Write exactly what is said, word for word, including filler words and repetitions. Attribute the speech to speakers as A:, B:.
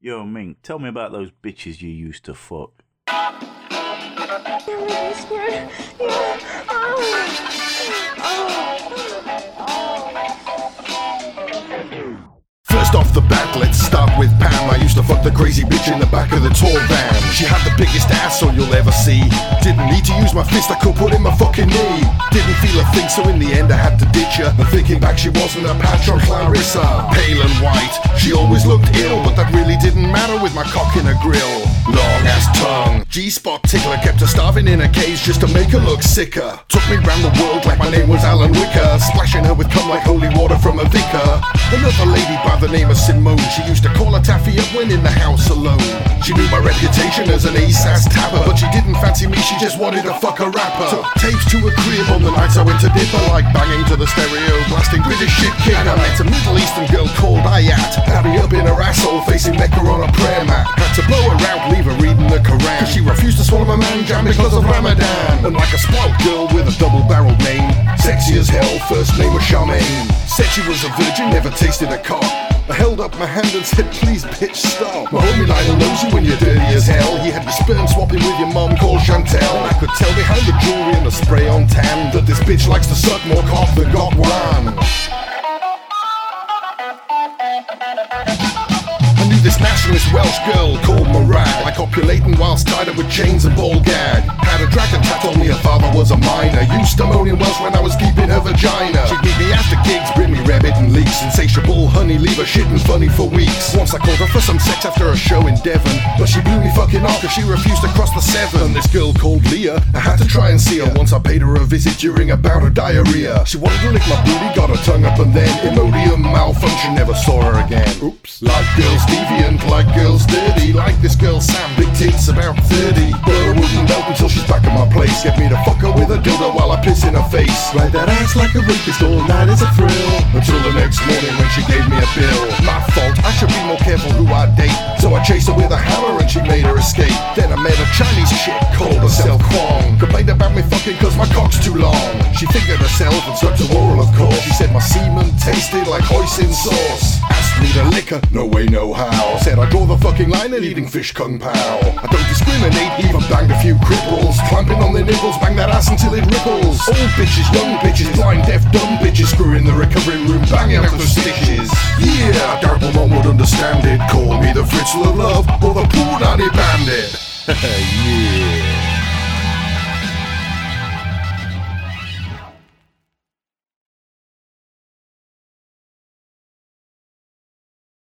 A: Yo, Mink, tell me about those bitches you used to fuck.
B: First off the bat, let's start with Pam. I used to fuck the crazy bitch in the back of the tour van. She had the biggest asshole you'll ever see. Didn't need to use my fist, I could put in my fucking knee. Didn't feel a thing, so in the end I had to ditch her. And thinking back, she wasn't a patch on Clarissa. Pale and white, she always looked ill, but that really didn't matter with my cock in her grill. Long ass tongue, G-spot tickler, kept her starving in a cage just to make her look sicker. Took me round the world like my name was Alan Wicker, splashing her with cum like holy water from a vicar. Another lady by the name of Simone, she used to call her taffy up when in the house alone. She knew my reputation as an ace-ass tapper, but she didn't fancy me, she just wanted to fuck a rapper. Took tapes to a crib on the nights I went to dipper, like banging to the stereo, blasting British shit king. I met a Middle Eastern girl called Ayat, had me up in her asshole facing Mecca on a prayer mat. Had to blow her out, leave her reading the Quran, cause she refused to swallow my man jam because of Ramadan. And like a spoiled girl with a double-barreled name, sexy as hell, first name was Charmaine. Said she was a virgin, never tasted a cock. I held up my hand and said, please bitch stop. My homie Lionel knows you when you're dirty as hell. He had me sperm swapping with your mum called Chantel. And I could tell behind the jewelry and the spray on tan that this bitch likes to suck more cock than got one. I knew this nationalist Welsh girl called Morag, like copulating whilst tied up with chains and ball gag. Had a dragon tat on me, her father was a miner. Used to moan in Welsh when I was keeping her vagina. She'd meet me after gigs, bring me rabbit and leeks. Insatiable honey, leave her shitting funny for weeks. Once I called her for some sex after a show in Devon, but she blew me fucking off cause she refused to cross the Severn. This girl called Leah, I had to try and see her once I paid her a visit during a bout of diarrhea. She wanted to lick my booty, got her tongue up and then Imodium malfunction, never saw her again. Oops. Like girls deviant, like girls dirty, like this girl Sam, big tits about thirty. But I wouldn't melt until she's back at my place. Get me to fuck her with a dildo while I piss in her face. Ride that ass like a rapist all night is a thrill, until the next morning when she gave me a bill. My fault, I should be more careful who I date. So I chased her with a hammer and she made her escape. Then I met a Chinese chick called herself Kwong. Complained about me fucking cause my cock's too long. She fingered herself and sucked her oral of course. She said my semen tasted like hoisin sauce. Asked me to lick her, no way no how. Said I draw the fucking line at eating fish kung pao. I don't discriminate, even banged a few cripples. Clamping on their nipples, bang that ass until it ripples. Old bitches, young bitches, blind, deaf, dumb bitches, screwing the recovery room, banging out the stitches. Yeah, Garblemon would understand it. Call me the Fritzl of love or the Poor Daddy Bandit.
A: Yeah.